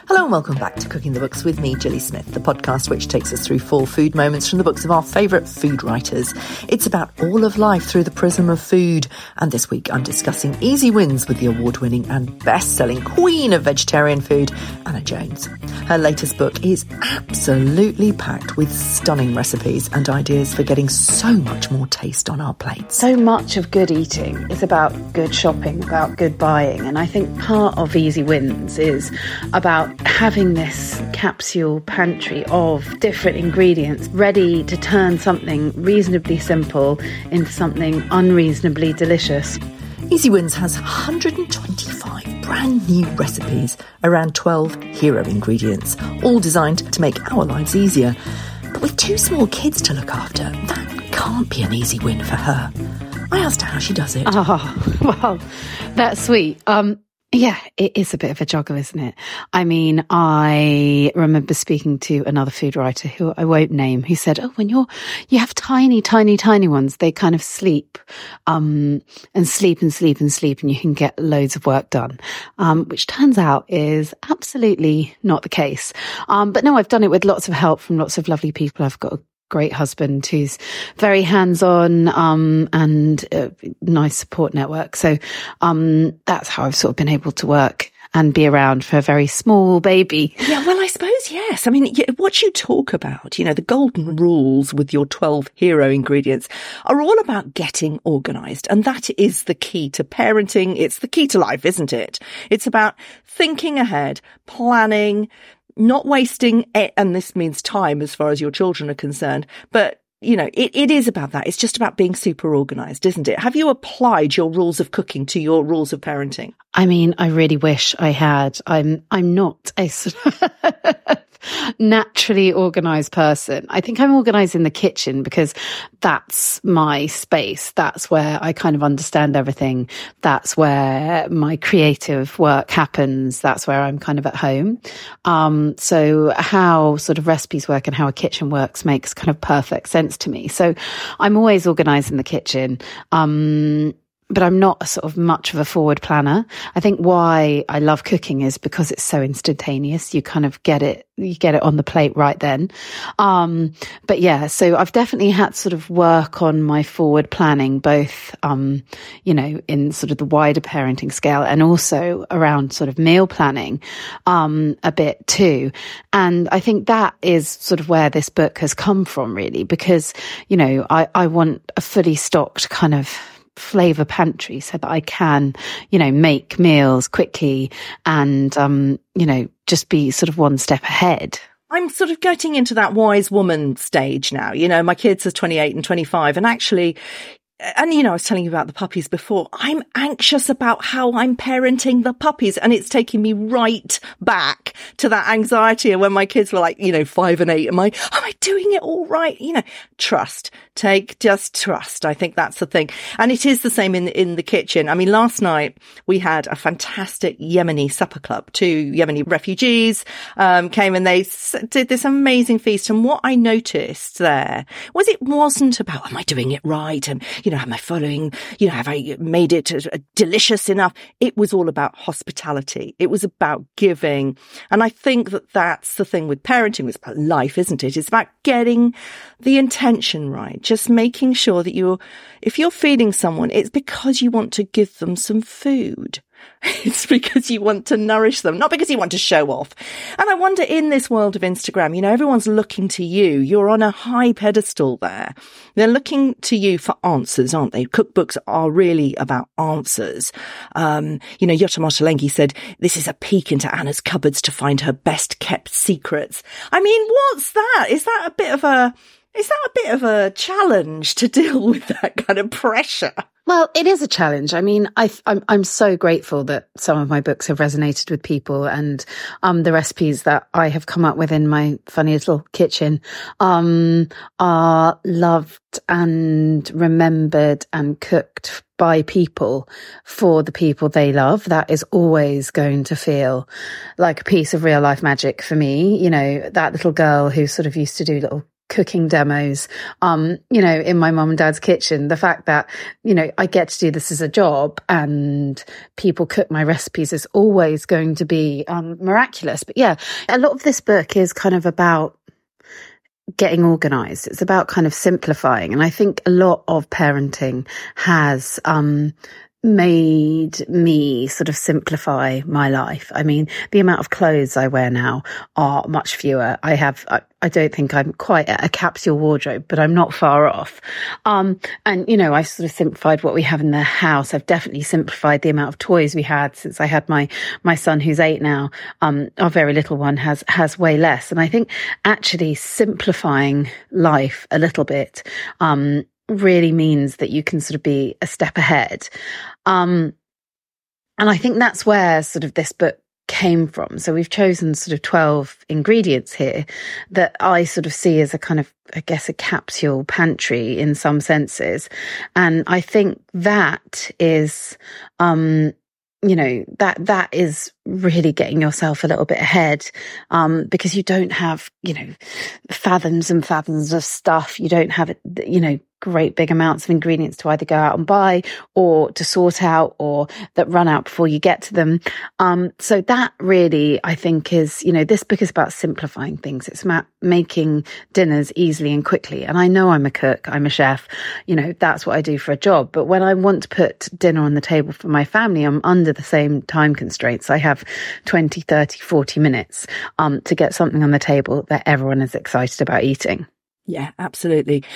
Hello and welcome back to Cooking the Books with me, Gilly Smith, the podcast which takes us through 4 food moments from the books of our favourite food writers. It's about all of life through the prism of food. And this week I'm discussing easy wins with the award-winning and best-selling queen of vegetarian food, Anna Jones. Her latest book is absolutely packed with stunning recipes and ideas for getting so much more taste on our plates. So much of good eating is about good shopping, about good buying. And I think part of Easy Wins is about having this capsule pantry of different ingredients ready to turn something reasonably simple into something unreasonably delicious. Easy Wins has 125 brand new recipes around 12 hero ingredients, all designed to make our lives easier. But with 2 small kids to look after, that can't be an easy win for her. I asked her how she does it. Oh, well, that's sweet. Yeah, it is a bit of a juggle, isn't it? I mean, I remember speaking to another food writer who I won't name, who said, when you have tiny, tiny, tiny ones, they kind of sleep, and sleep and sleep and sleep, and you can get loads of work done, which turns out is absolutely not the case. But no, I've done it with lots of help from lots of lovely people. I've got a great husband who's very hands-on, and a nice support network. So that's how I've sort of been able to work and be around for a very small baby. Yeah, well, I suppose, yes. I mean, what you talk about, the golden rules with your 12 hero ingredients are all about getting organised. And that is the key to parenting. It's the key to life, isn't it? It's about thinking ahead, planning, not wasting it, and this means time as far as your children are concerned. But, it is about that. It's just about being super organised, isn't it? Have you applied your rules of cooking to your rules of parenting? I mean, I really wish I had. I'm not a sort of naturally organised person. I think I'm organised in the kitchen because that's my space. That's where I kind of understand everything. That's where my creative work happens. That's where I'm kind of at home. So how sort of recipes work and how a kitchen works makes kind of perfect sense to me. So I'm always organised in the kitchen. But I'm not a sort of much of a forward planner. I think why I love cooking is because it's so instantaneous. You kind of get it on the plate right then. But yeah, so I've definitely had to sort of work on my forward planning, both, in sort of the wider parenting scale and also around sort of meal planning, a bit too. And I think that is sort of where this book has come from really, because, I want a fully stocked kind of flavour pantry so that I can, make meals quickly and, just be sort of one step ahead. I'm sort of getting into that wise woman stage now. My kids are 28 and 25 and actually, and I was telling you about the puppies before. I'm anxious about how I'm parenting the puppies, and it's taking me right back to that anxiety of when my kids were like, 5 and 8. Am I doing it all right? Trust. Just trust. I think that's the thing. And it is the same in the kitchen. I mean, last night we had a fantastic Yemeni supper club. 2 Yemeni refugees came and they did this amazing feast. And what I noticed there was it wasn't about, am I doing it right? And, am I following, have I made it delicious enough? It was all about hospitality. It was about giving. And I think that that's the thing with parenting. It's about life, isn't it? It's about getting the intention right. Just making sure that if you're feeding someone, it's because you want to give them some food. It's because you want to nourish them, not because you want to show off. And I wonder, in this world of Instagram, everyone's looking to you. You're on a high pedestal there. They're looking to you for answers, aren't they? Cookbooks are really about answers. Jutta Martelengi said, this is a peek into Anna's cupboards to find her best kept secrets. I mean, what's that? Is that a bit of a challenge to deal with that kind of pressure? Well, it is a challenge. I mean, I'm so grateful that some of my books have resonated with people, and the recipes that I have come up with in my funny little kitchen are loved and remembered and cooked by people for the people they love. That is always going to feel like a piece of real life magic for me. That little girl who sort of used to do little cooking demos, in my mum and dad's kitchen. The fact that, I get to do this as a job and people cook my recipes is always going to be miraculous. But yeah, a lot of this book is kind of about getting organized. It's about kind of simplifying. And I think a lot of parenting has made me sort of simplify my life. I mean, the amount of clothes I wear now are much fewer. I don't think I'm quite at a capsule wardrobe, but I'm not far off. And, I sort of simplified what we have in the house. I've definitely simplified the amount of toys we had since I had my son, who's 8 now. Our very little one has way less. And I think actually simplifying life a little bit, really means that you can sort of be a step ahead. And I think that's where sort of this book came from. So we've chosen sort of 12 ingredients here that I sort of see as a kind of, I guess, a capsule pantry in some senses. And I think that is, that is really getting yourself a little bit ahead, because you don't have, fathoms and fathoms of stuff. You don't have, great big amounts of ingredients to either go out and buy or to sort out or that run out before you get to them. So that really, I think is, this book is about simplifying things. It's about making dinners easily and quickly. And I know I'm a cook, I'm a chef, that's what I do for a job. But when I want to put dinner on the table for my family, I'm under the same time constraints. I have 20, 30, 40 minutes to get something on the table that everyone is excited about eating. Yeah, absolutely.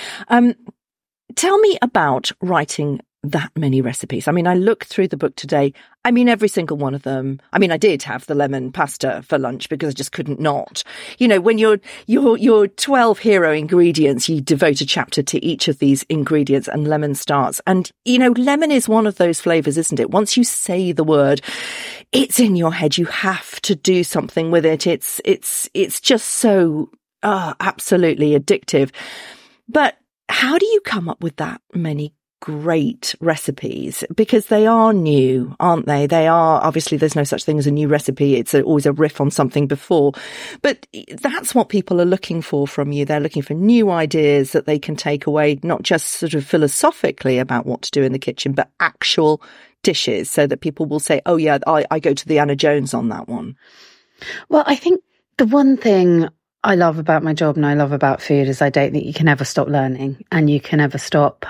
Tell me about writing that many recipes. I mean, I looked through the book today. I mean, every single one of them. I mean, I did have the lemon pasta for lunch because I just couldn't not. When your 12 hero ingredients, you devote a chapter to each of these ingredients, and lemon starts. And, lemon is one of those flavors, isn't it? Once you say the word, it's in your head. You have to do something with it. It's just so absolutely addictive. But how do you come up with that many great recipes? Because they are new, aren't they? They are, obviously there's no such thing as a new recipe. It's always a riff on something before. But that's what people are looking for from you. They're looking for new ideas that they can take away, not just sort of philosophically about what to do in the kitchen, but actual dishes, so that people will say, oh yeah, I go to the Anna Jones on that one. Well, I think the one thing I love about my job and I love about food is I don't think you can ever stop learning, and you can ever stop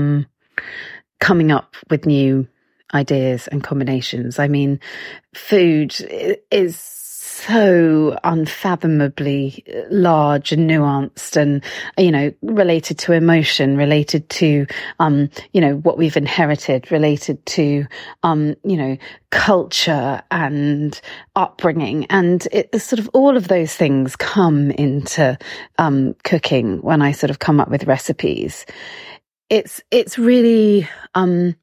coming up with new ideas and combinations. I mean, food is so unfathomably large and nuanced and, related to emotion, related to, what we've inherited, related to, culture and upbringing. And it sort of all of those things come into, cooking when I sort of come up with recipes. It's really, when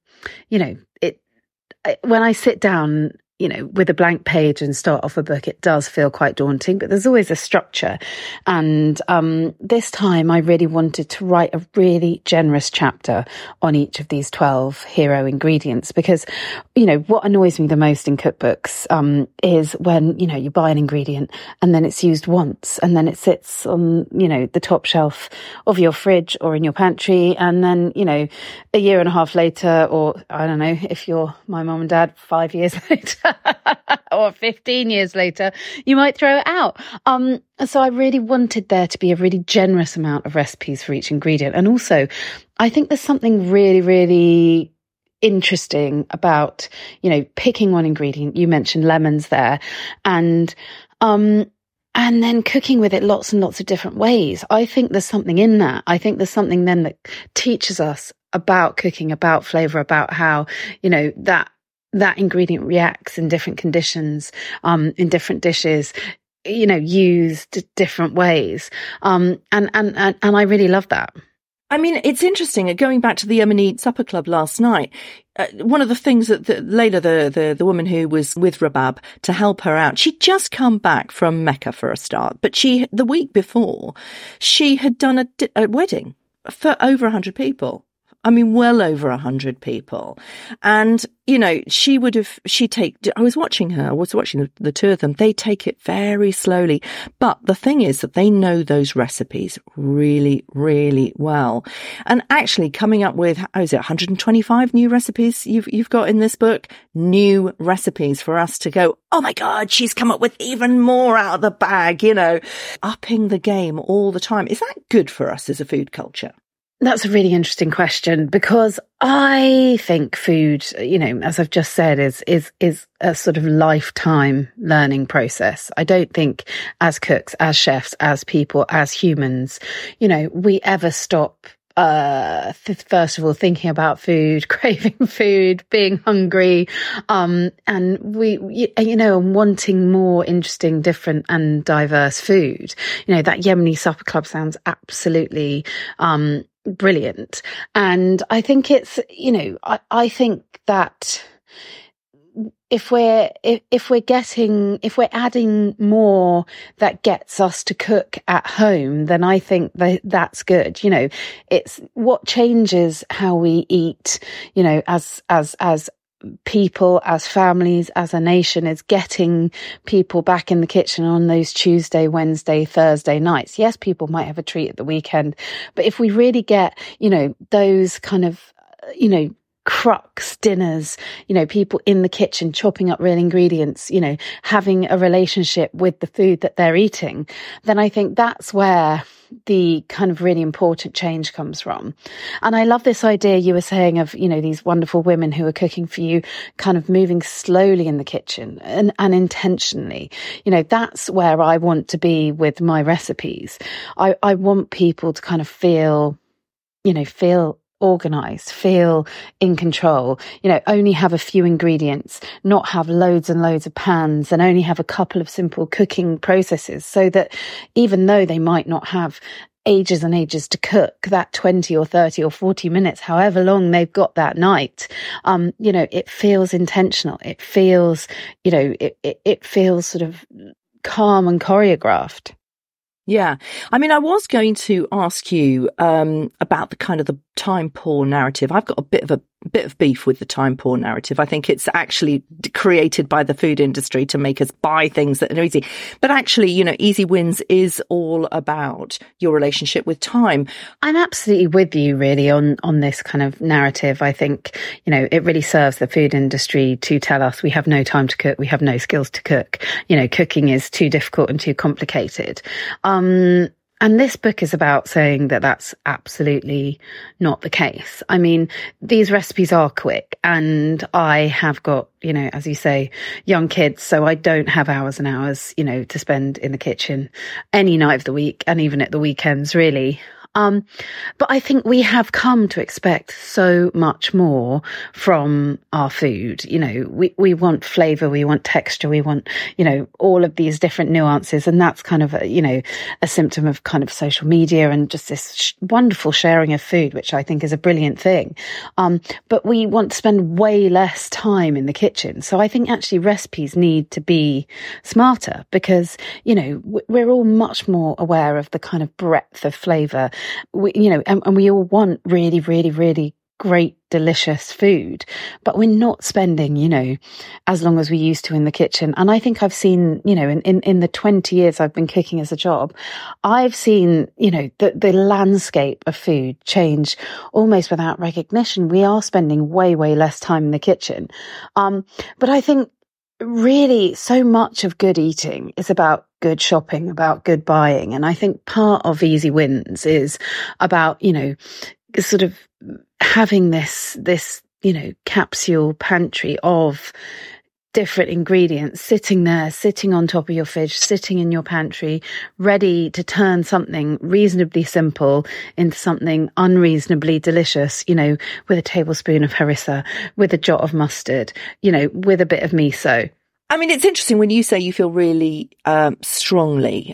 I sit down, with a blank page and start off a book, it does feel quite daunting, but there's always a structure. And this time I really wanted to write a really generous chapter on each of these 12 hero ingredients, because, what annoys me the most in cookbooks is when, you buy an ingredient and then it's used once and then it sits on, the top shelf of your fridge or in your pantry. And then, a year and a half later, or I don't know, if you're my mum and dad, 5 years later, or 15 years later, you might throw it out. So I really wanted there to be a really generous amount of recipes for each ingredient. And also, I think there's something really, really interesting about, picking one ingredient. You mentioned lemons there, and then cooking with it lots and lots of different ways. I think there's something in that. I think there's something then that teaches us about cooking, about flavor, about how, that ingredient reacts in different conditions, in different dishes, used different ways. And I really love that. I mean, it's interesting. Going back to the Yemeni supper club last night, one of the things that Layla, the woman who was with Rabab to help her out, she'd just come back from Mecca for a start, but the week before, she had done a wedding for over 100 people. I mean, well over 100 people. And, you know, I was watching the two of them. They take it very slowly. But the thing is that they know those recipes really, really well. And actually coming up with, 125 new recipes you've got in this book? New recipes for us to go, oh my God, she's come up with even more out of the bag, you know, upping the game all the time. Is that good for us as a food culture? That's a really interesting question, because I think food, you know, as I've just said, is a sort of lifetime learning process. I don't think as cooks, as chefs, as people, as humans, you know, we ever stop first of all thinking about food, craving food, being hungry, and you know, wanting more interesting, different and diverse food. You know, that Yemeni Supper Club sounds absolutely brilliant. And I think it's, you know, I think that if we're adding more that gets us to cook at home, then I think that's good. You know, it's what changes how we eat, you know, as people, as families, as a nation, is getting people back in the kitchen on those Tuesday, Wednesday, Thursday nights. Yes, people might have a treat at the weekend, but if we really get, you know, those kind of, you know, crux dinners, you know, people in the kitchen chopping up real ingredients, you know, having a relationship with the food that they're eating, then I think that's where the kind of really important change comes from. And I love this idea you were saying of, you know, these wonderful women who are cooking for you, kind of moving slowly in the kitchen and intentionally. You know, that's where I want to be with my recipes. I want people to kind of feel organized, feel in control, you know, only have a few ingredients, not have loads and loads of pans, and only have a couple of simple cooking processes, so that even though they might not have ages and ages to cook, that 20 or 30 or 40 minutes, however long they've got that night, you know, it feels intentional. It feels, you know, it feels sort of calm and choreographed. Yeah. I mean, I was going to ask you about the kind of the time poor narrative. I've got a bit of beef with the time poor narrative. I think it's actually created by the food industry to make us buy things that are easy. But actually, you know, Easy Wins is all about your relationship with time. I'm absolutely with you really on this kind of narrative. I think, you know, it really serves the food industry to tell us we have no time to cook. We have no skills to cook. You know, cooking is too difficult and too complicated. And this book is about saying that that's absolutely not the case. I mean, these recipes are quick, and I have got, you know, as you say, young kids, so I don't have hours and hours, you know, to spend in the kitchen any night of the week, and even at the weekends, really. But I think we have come to expect so much more from our food. You know, we want flavor, we want texture, we want, you know, all of these different nuances. And that's kind of, you know, a symptom of kind of social media and just this wonderful sharing of food, which I think is a brilliant thing. But we want to spend way less time in the kitchen. So I think actually recipes need to be smarter, because, you know, we're all much more aware of the kind of breadth of flavor. You know, and we all want really, really, really great, delicious food, but we're not spending, you know, as long as we used to in the kitchen. And I think I've seen, you know, in the 20 years I've been cooking as a job, I've seen, you know, the landscape of food change almost without recognition. We are spending way, way less time in the kitchen. But I think really so much of good eating is about good shopping, about good buying. And I think part of Easy Wins is about, you know, sort of having this, you know, capsule pantry of different ingredients sitting there, sitting on top of your fridge, sitting in your pantry, ready to turn something reasonably simple into something unreasonably delicious, you know, with a tablespoon of harissa, with a jot of mustard, you know, with a bit of miso. I mean, it's interesting when you say you feel really strongly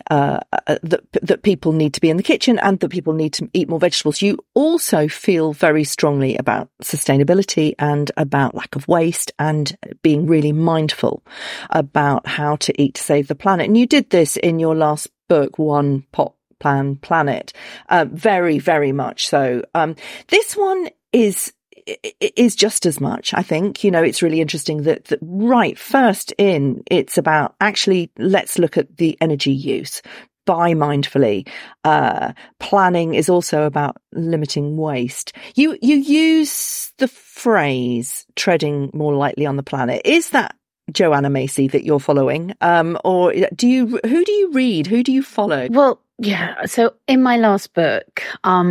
that people need to be in the kitchen and that people need to eat more vegetables. You also feel very strongly about sustainability and about lack of waste and being really mindful about how to eat to save the planet. And you did this in your last book, One Pot Plan Planet, very, very much so. This one is just as much. I think, it's really interesting that right first in, it's about actually, let's look at the energy use. Buy mindfully. Planning is also about limiting waste. You use the phrase treading more lightly on the planet. Is that Joanna Macy that you're following? Or who do you read? Who do you follow? Well, yeah. So in my last book,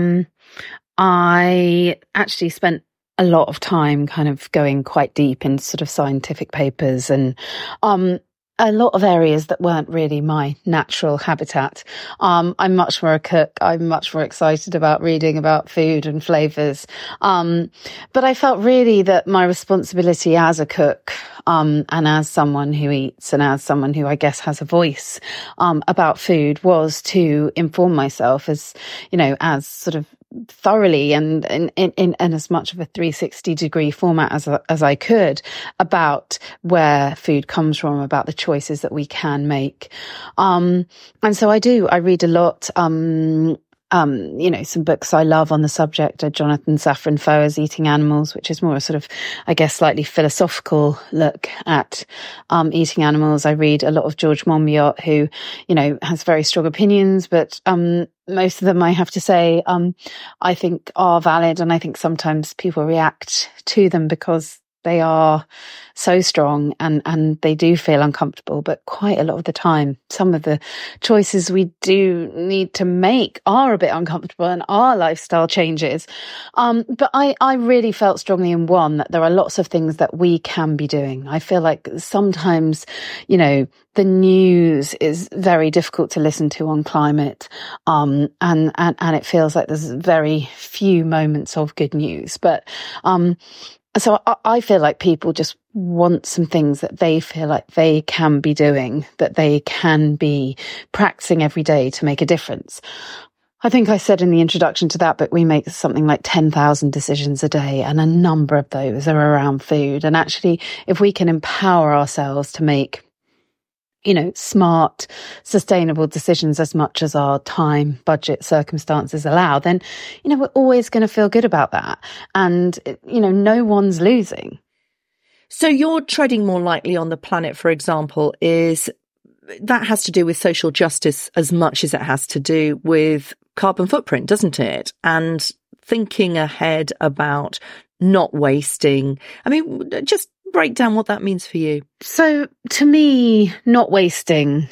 I actually spent a lot of time kind of going quite deep in sort of scientific papers and a lot of areas that weren't really my natural habitat. I'm much more a cook. I'm much more excited about reading about food and flavours. But I felt really that my responsibility as a cook, and as someone who eats and as someone who I guess has a voice, about food was to inform myself as sort of thoroughly and in as much of a 360-degree format as I could about where food comes from, about the choices that we can make. And so I read a lot. Some books I love on the subject are Jonathan Safran Foer's Eating Animals, which is more a sort of, I guess, slightly philosophical look at eating animals. I read a lot of George Monbiot, who, has very strong opinions, but most of them, I have to say, I think are valid. And I think sometimes people react to them because they are so strong and they do feel uncomfortable, but quite a lot of the time, some of the choices we do need to make are a bit uncomfortable and are lifestyle changes. But I really felt strongly in one that there are lots of things that we can be doing. I feel like sometimes, the news is very difficult to listen to on climate. And it feels like there's very few moments of good news, but, so I feel like people just want some things that they feel like they can be doing, that they can be practicing every day to make a difference. I think I said in the introduction to that book, we make something like 10,000 decisions a day, and a number of those are around food. And actually, if we can empower ourselves to make smart, sustainable decisions as much as our time, budget, circumstances allow, then, we're always going to feel good about that. And, no one's losing. So you're treading more lightly on the planet, for example, that has to do with social justice as much as it has to do with carbon footprint, doesn't it? And thinking ahead about not wasting. I mean, just break down what that means for you. So to me, not wasting,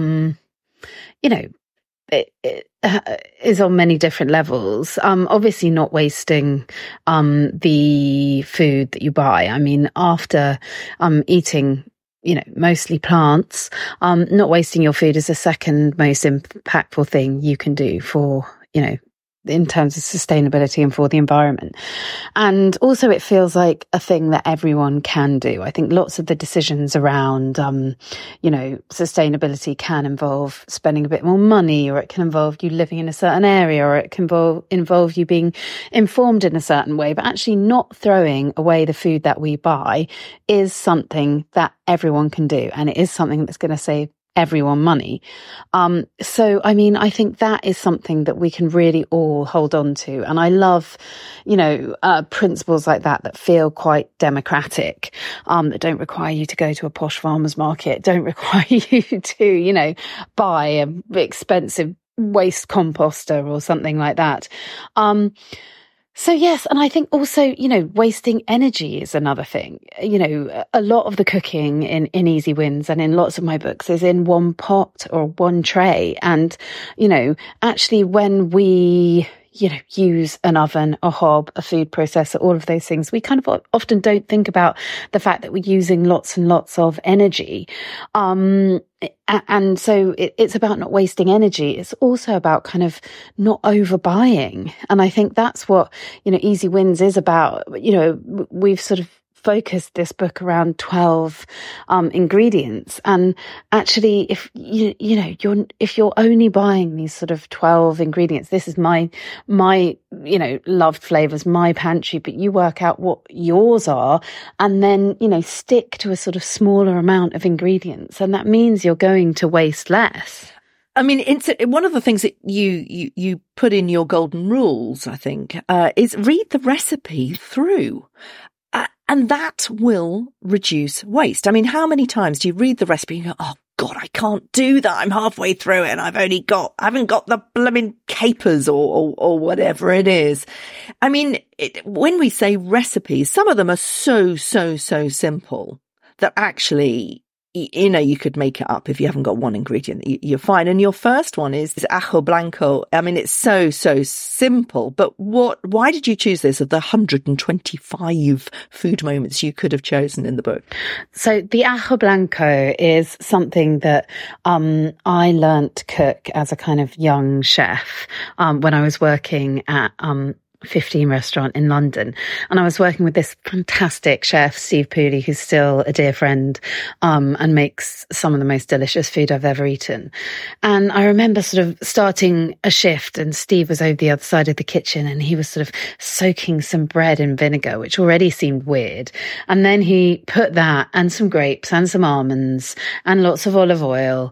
it is on many different levels. Obviously not wasting the food that you buy. I mean, after eating mostly plants, not wasting your food is the second most impactful thing you can do for, in terms of sustainability and for the environment. And also it feels like a thing that everyone can do. I think lots of the decisions around, sustainability can involve spending a bit more money, or it can involve you living in a certain area, or it can involve you being informed in a certain way. But actually not throwing away the food that we buy is something that everyone can do. And it is something that's going to save everyone money. So, I mean, I think that is something that we can really all hold on to. And I love, principles like that feel quite democratic, that don't require you to go to a posh farmer's market, don't require you to, buy an expensive waste composter or something like that. So yes, and I think also, wasting energy is another thing. A lot of the cooking in Easy Wins and in lots of my books is in one pot or one tray. And, actually when we, use an oven, a hob, a food processor, all of those things, we kind of often don't think about the fact that we're using lots and lots of energy. And so it's about not wasting energy. It's also about kind of not overbuying. And I think that's what, Easy Wins is about. We've sort of focused this book around 12 ingredients. And actually, if if you're only buying these sort of 12 ingredients, this is my loved flavors, my pantry, but you work out what yours are and then, stick to a sort of smaller amount of ingredients. And that means you're going to waste less. I mean, one of the things that you put in your golden rules, I think, is read the recipe through. And that will reduce waste. I mean, how many times do you read the recipe and go, oh God, I can't do that. I'm halfway through it and I haven't got the blooming capers or whatever it is. I mean, when we say recipes, some of them are so simple that actually, you know, you could make it up if you haven't got one ingredient. You're fine. And your first one is ajo blanco. I mean, it's so simple. But why did you choose this of the 125 food moments you could have chosen in the book? So the ajo blanco is something that I learnt to cook as a kind of young chef when I was working at 15 restaurant in London. And I was working with this fantastic chef, Steve Pooley, who's still a dear friend, and makes some of the most delicious food I've ever eaten. And I remember sort of starting a shift and Steve was over the other side of the kitchen and he was sort of soaking some bread in vinegar, which already seemed weird. And then he put that and some grapes and some almonds and lots of olive oil,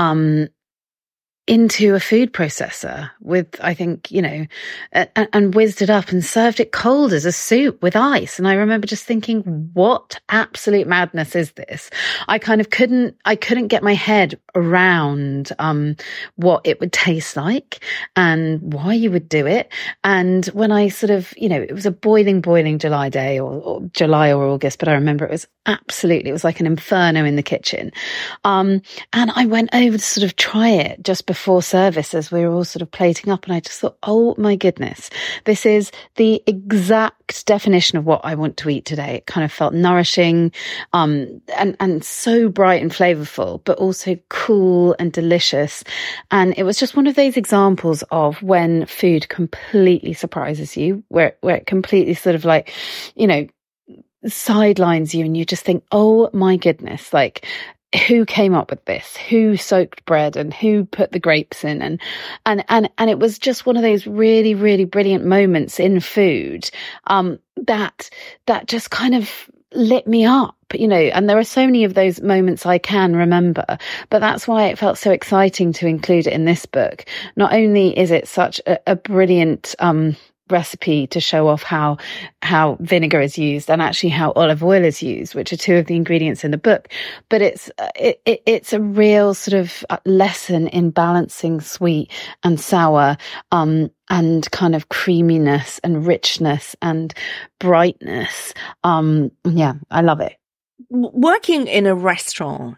into a food processor with, I think, you know, and whizzed it up and served it cold as a soup with ice. And I remember just thinking, what absolute madness is this? I couldn't get my head around, what it would taste like and why you would do it. And when I sort of, you know, it was a boiling July day or July or August, but I remember it was like an inferno in the kitchen. And I went over to sort of try it just before service as we were all sort of plating up. And I just thought, oh my goodness, this is the exact definition of what I want to eat today. It kind of felt nourishing, and so bright and flavorful, but also cool and delicious. And it was just one of those examples of when food completely surprises you, where it completely sort of like, you know, sidelines you and you just think, oh my goodness, like, who came up with this? Who soaked bread and who put the grapes in? And it was just one of those really, really brilliant moments in food, that just kind of lit me up, you know, and there are so many of those moments I can remember, but that's why it felt so exciting to include it in this book. Not only is it such a brilliant, recipe to show off how vinegar is used and actually how olive oil is used, which are two of the ingredients in the book, but it's a real sort of lesson in balancing sweet and sour, and kind of creaminess and richness and brightness. Yeah, I love it. Working in a restaurant,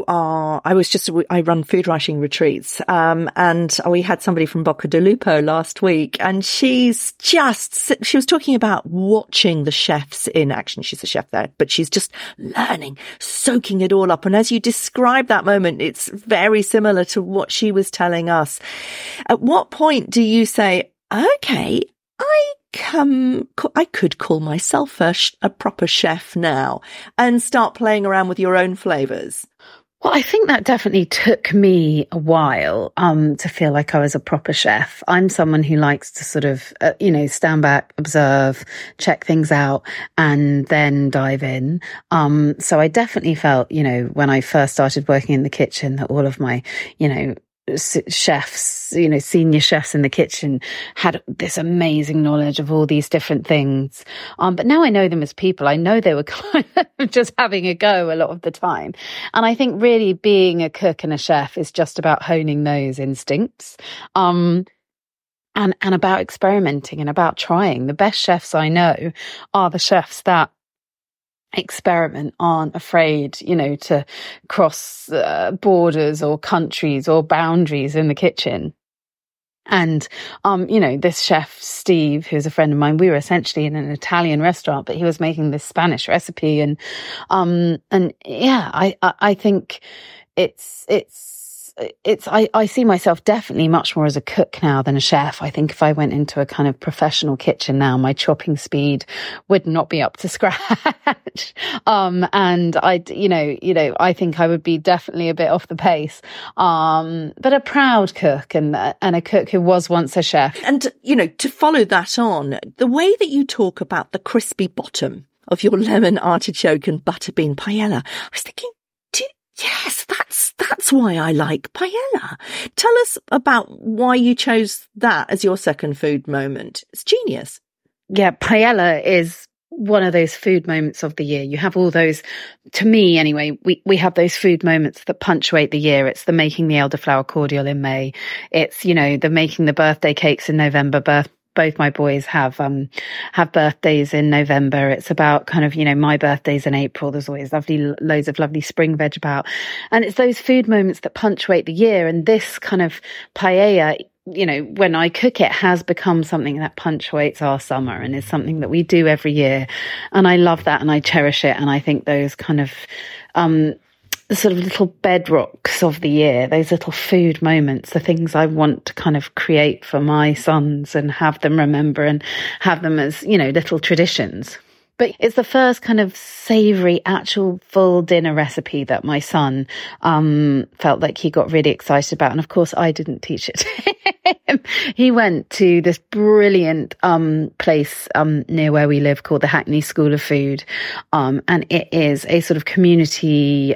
I run food writing retreats, and we had somebody from Bocca di Lupo last week, and she was talking about watching the chefs in action. She's a chef there, but she's just learning, soaking it all up. And as you describe that moment, it's very similar to what she was telling us. At what point do you say, okay, I could call myself a proper chef now and start playing around with your own flavors? Well, I think that definitely took me a while to feel like I was a proper chef. I'm someone who likes to sort of, stand back, observe, check things out, and then dive in. So I definitely felt, when I first started working in the kitchen, that all of my, chefs, senior chefs in the kitchen had this amazing knowledge of all these different things. But now I know them as people. I know they were kind of just having a go a lot of the time. And I think really being a cook and a chef is just about honing those instincts. And about experimenting and about trying. The best chefs I know are the chefs that experiment, aren't afraid, to cross borders or countries or boundaries in the kitchen. And, this chef, Steve, who's a friend of mine, we were essentially in an Italian restaurant, but he was making this Spanish recipe. And yeah, I think I see myself definitely much more as a cook now than a chef. I think if I went into a kind of professional kitchen now, my chopping speed would not be up to scratch. And I think I would be definitely a bit off the pace. But a proud cook and a cook who was once a chef. And, to follow that on, the way that you talk about the crispy bottom of your lemon artichoke and butterbean paella, I was thinking, Yes, that's why I like paella. Tell us about why you chose that as your second food moment. It's genius. Yeah, paella is one of those food moments of the year. You have all those, to me anyway, we have those food moments that punctuate the year. It's the making the elderflower cordial in May. It's, the making the birthday cakes in November. Both my boys have birthdays in November. It's about kind of, my birthday's in April. There's always loads of lovely spring veg about. And it's those food moments that punctuate the year. And this kind of paella, when I cook it, has become something that punctuates our summer and is something that we do every year. And I love that and I cherish it. And I think those kind of, sort of little bedrocks of the year, those little food moments, the things I want to kind of create for my sons and have them remember and have them as, little traditions. But it's the first kind of savoury, actual full dinner recipe that my son felt like he got really excited about. And of course, I didn't teach it to him. He went to this brilliant place near where we live called the Hackney School of Food. And it is a sort of community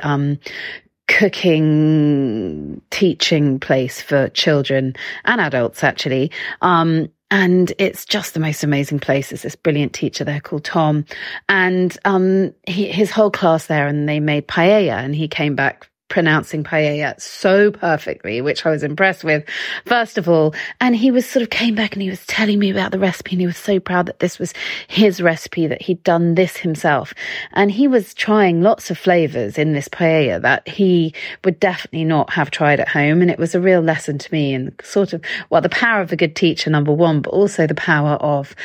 cooking, teaching place for children and adults, actually. And it's just the most amazing place. There's this brilliant teacher there called Tom, and his whole class there, and they made paella, and he came back pronouncing paella so perfectly, which I was impressed with, first of all. And he was sort of came back and he was telling me about the recipe, and he was so proud that this was his recipe, that he'd done this himself. And he was trying lots of flavours in this paella that he would definitely not have tried at home. And it was a real lesson to me, and sort of, well, the power of a good teacher, number one, but also the power of,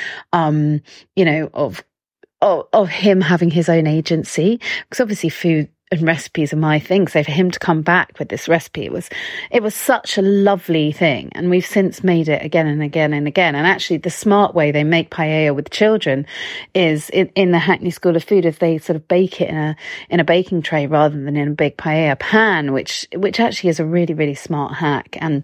of him having his own agency, because obviously food and recipes are my thing. So for him to come back with this recipe, it was such a lovely thing. And we've since made it again and again and again. And actually the smart way they make paella with children is in the Hackney School of Food, is they sort of bake it in a baking tray rather than in a big paella pan, which actually is a really, really smart hack. And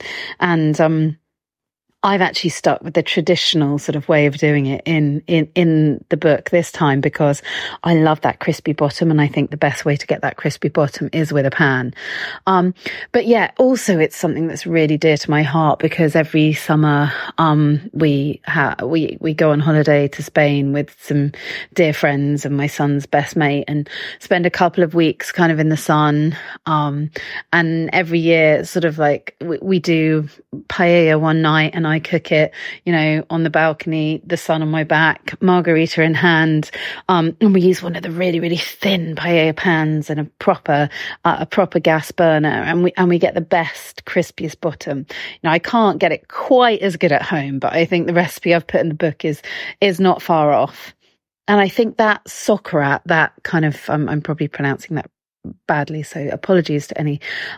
I've actually stuck with the traditional sort of way of doing it in the book this time, because I love that crispy bottom, and I think the best way to get that crispy bottom is with a pan. But yeah, also it's something that's really dear to my heart, because every summer we go on holiday to Spain with some dear friends and my son's best mate, and spend a couple of weeks kind of in the sun. And every year, sort of like we do paella one night, and I cook it, on the balcony, the sun on my back, margarita in hand. And we use one of the really, really thin paella pans and a proper gas burner. And we get the best, crispiest bottom. I can't get it quite as good at home, but I think the recipe I've put in the book is not far off. And I think that sauerkraut, that kind of, I'm probably pronouncing that badly, so apologies to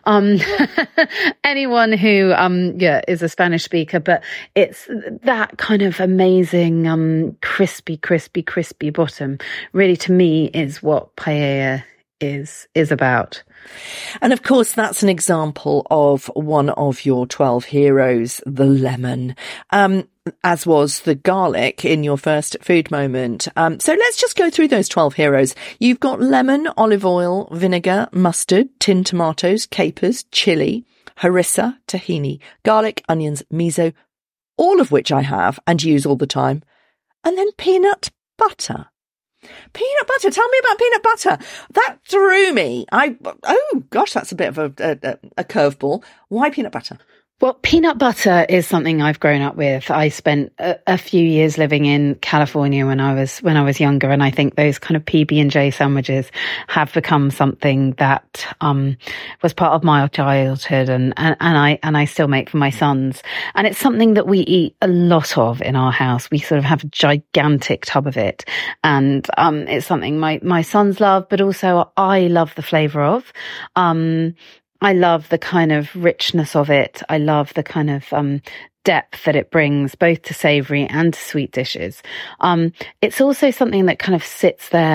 anyone who is a Spanish speaker, but it's that kind of amazing crispy bottom really, to me, is what paella is about. And of course, that's an example of one of your 12 heroes, the lemon, as was the garlic in your first food moment. So let's just go through those 12 heroes. You've got lemon, olive oil, vinegar, mustard, tinned tomatoes, capers, chili, harissa, tahini, garlic, onions, miso, all of which I have and use all the time. And then peanut butter. Peanut butter. Tell me about peanut butter. That threw me. Oh gosh, that's a bit of a curveball. Why peanut butter? Well, peanut butter is something I've grown up with. I spent a few years living in California when I was younger, and I think those kind of PB&J sandwiches have become something that was part of my childhood, and I still make for my sons. And it's something that we eat a lot of in our house. We sort of have a gigantic tub of it, and it's something my sons love, but also I love the flavour of. I love the kind of richness of it. I love the kind of depth that it brings, both to savoury and to sweet dishes. It's also something that kind of sits there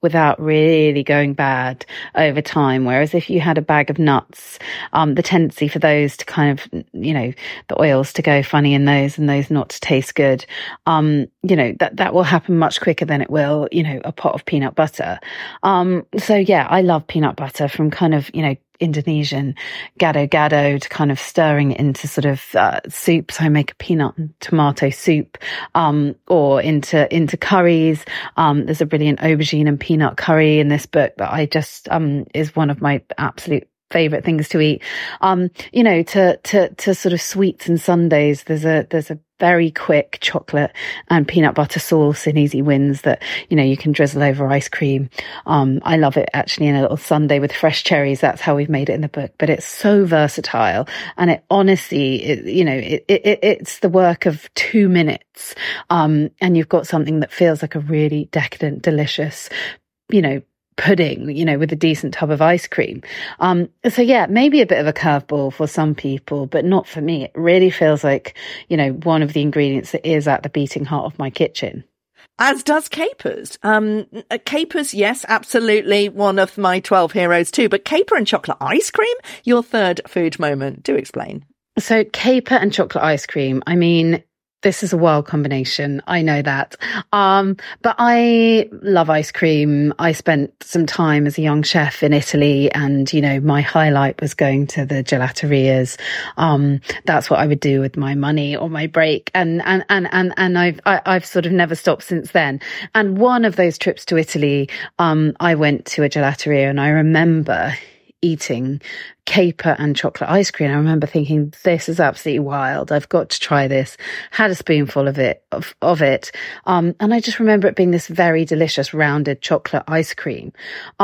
without really going bad over time. Whereas if you had a bag of nuts, the tendency for those to kind of, the oils to go funny in those and those not to taste good, that will happen much quicker than it will, a pot of peanut butter. So yeah, I love peanut butter, from kind of, Indonesian gado-gado to kind of stirring it into sort of soups. I make a peanut and tomato soup, or into curries. There's a brilliant aubergine and peanut curry in this book that I just is one of my absolute favorite things to eat. To sort of sweets and sundaes, there's a very quick chocolate and peanut butter sauce in Easy Wins that, you can drizzle over ice cream. I love it actually in a little sundae with fresh cherries. That's how we've made it in the book, but it's so versatile, and it honestly, it's the work of 2 minutes. And you've got something that feels like a really decadent, delicious, pudding, with a decent tub of ice cream. So yeah, maybe a bit of a curveball for some people, but not for me. It really feels like, one of the ingredients that is at the beating heart of my kitchen. As does capers. Capers, yes, absolutely. One of my 12 heroes too, but caper and chocolate ice cream, your third food moment. Do explain. So caper and chocolate ice cream, I mean, this is a wild combination. I know that. But I love ice cream. I spent some time as a young chef in Italy, and, my highlight was going to the gelaterias. That's what I would do with my money or my break. And I've sort of never stopped since then. And one of those trips to Italy, I went to a gelateria, and I remember eating caper and chocolate ice cream. I remember thinking, this is absolutely wild. I've got to try this. Had a spoonful of it. And I just remember it being this very delicious rounded chocolate ice cream.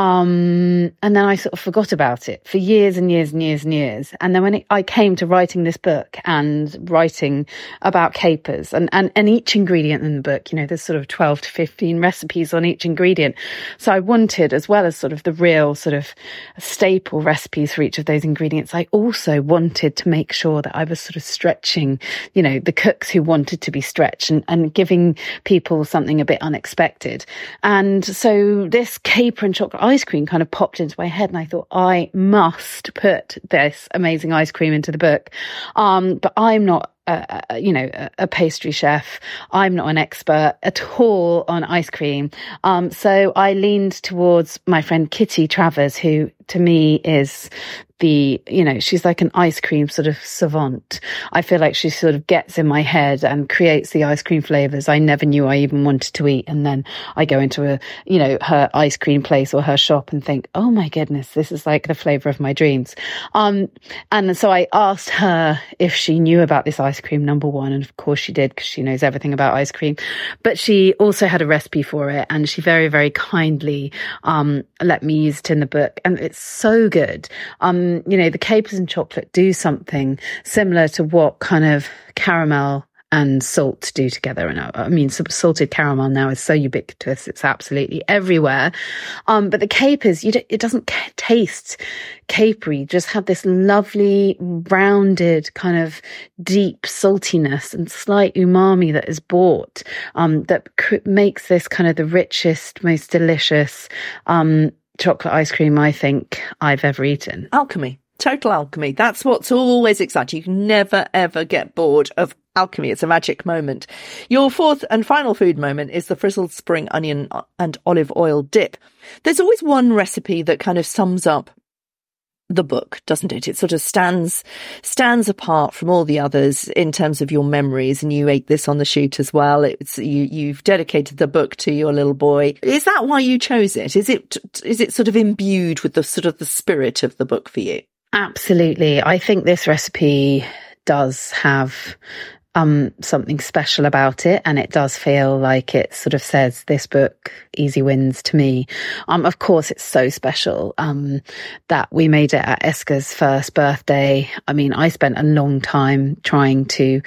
And then I sort of forgot about it for years and years and years and years. And then when I came to writing this book and writing about capers and each ingredient in the book, there's sort of 12 to 15 recipes on each ingredient. So I wanted, as well as sort of the real sort of staple recipes for each of those ingredients, I also wanted to make sure that I was sort of stretching, the cooks who wanted to be stretched and giving people something a bit unexpected. And so this caper and chocolate ice cream kind of popped into my head, and I thought, I must put this amazing ice cream into the book. But I'm not a pastry chef. I'm not an expert at all on ice cream. So I leaned towards my friend Kitty Travers, who to me is she's like an ice cream sort of savant. I feel like she sort of gets in my head and creates the ice cream flavors I never knew I even wanted to eat. And then I go into her ice cream place or her shop and think, oh my goodness, this is like the flavor of my dreams. And so I asked her if she knew about this ice cream, number one. And of course she did, because she knows everything about ice cream, but she also had a recipe for it. And she very, very kindly, let me use it in the book. And it's so good. The capers and chocolate do something similar to what kind of caramel and salt do together. And I mean, salted caramel now is so ubiquitous. It's absolutely everywhere. But the capers, it doesn't taste capery. You just have this lovely, rounded kind of deep saltiness and slight umami that is brought, that makes this kind of the richest, most delicious, chocolate ice cream I think I've ever eaten. Alchemy. Total alchemy. That's what's always exciting. You can never, ever get bored of alchemy. It's a magic moment. Your fourth and final food moment is the frizzled spring onion and olive oil dip. There's always one recipe that kind of sums up the book, doesn't it? It sort of stands apart from all the others in terms of your memories, and you ate this on the shoot as well. You've dedicated the book to your little boy. Is that why you chose it? Is it sort of imbued with the sort of the spirit of the book for you? Absolutely. I think this recipe does have something special about it, and it does feel like it sort of says, this book, Easy Wins, to me. Of course, it's so special that we made it at Eska's first birthday. I mean, I spent a long time trying to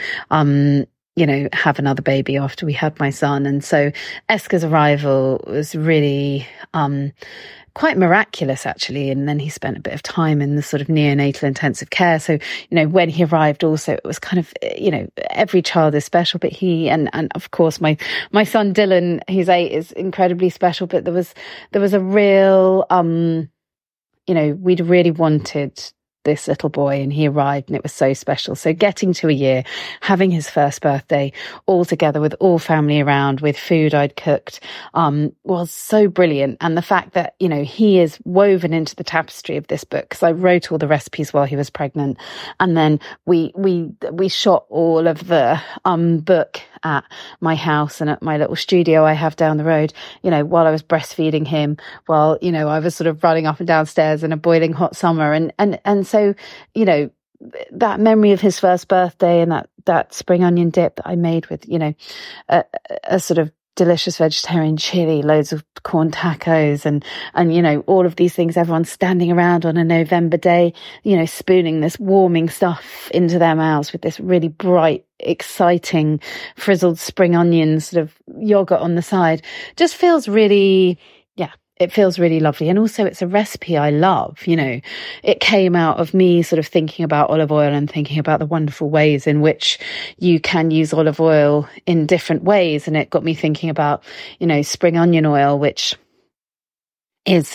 have another baby after we had my son. And so Eska's arrival was really quite miraculous, actually. And then he spent a bit of time in the sort of neonatal intensive care. So, when he arrived also, it was kind of, every child is special, but he, and of course my son Dylan, he's 8, is incredibly special. But there was a real, we'd really wanted this little boy, and he arrived, and it was so special. So getting to a year, having his first birthday all together with all family around, with food I'd cooked, was so brilliant. And the fact that, he is woven into the tapestry of this book, because I wrote all the recipes while he was pregnant. And then we shot all of the book at my house and at my little studio I have down the road, while I was breastfeeding him, while, I was sort of running up and downstairs in a boiling hot summer. And so, that memory of his first birthday and that spring onion dip that I made with, a sort of delicious vegetarian chili, loads of corn tacos and all of these things, everyone standing around on a November day, spooning this warming stuff into their mouths with this really bright, exciting, frizzled spring onion sort of yogurt on the side, just feels really, it feels really lovely. And also it's a recipe I love. It came out of me sort of thinking about olive oil and thinking about the wonderful ways in which you can use olive oil in different ways. And it got me thinking about, spring onion oil, which is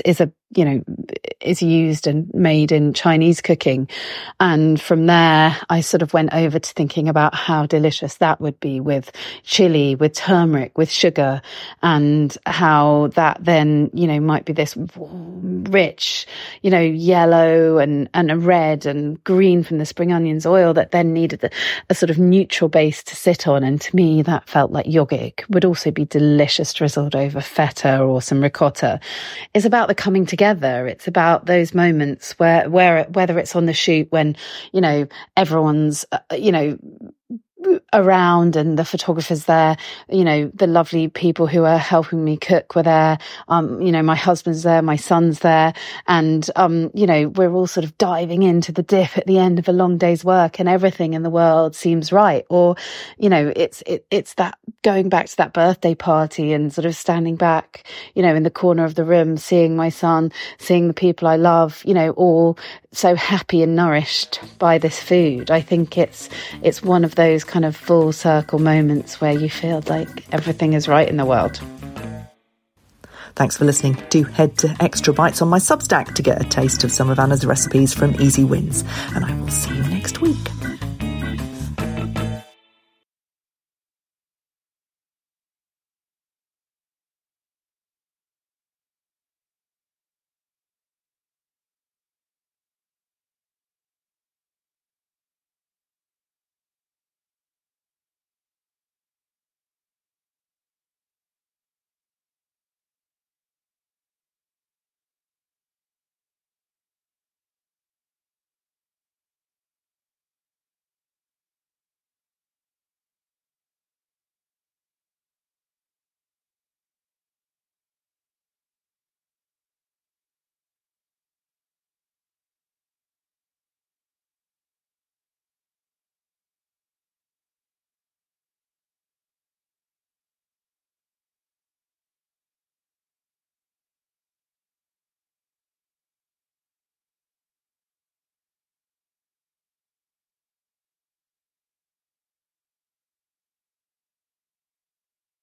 used and made in Chinese cooking. And from there, I sort of went over to thinking about how delicious that would be with chili, with turmeric, with sugar, and how that then, might be this rich, yellow and a red and green from the spring onions oil that then needed a sort of neutral base to sit on. And to me, that felt like yogurt. It would also be delicious drizzled over feta or some ricotta. It's about the coming together. It's about those moments where whether it's on the shoot when, everyone's, around and the photographer's there, the lovely people who are helping me cook were there, my husband's there, my son's there, and we're all sort of diving into the dip at the end of a long day's work and everything in the world seems right. Or it's that going back to that birthday party and sort of standing back in the corner of the room, seeing my son, seeing the people I love, all so happy and nourished by this food. I think it's one of those kind of full circle moments where you feel like everything is right in the world. Thanks for listening. Do head to Extra Bites on my Substack to get a taste of some of Anna's recipes from Easy Wins. And I will see you next week.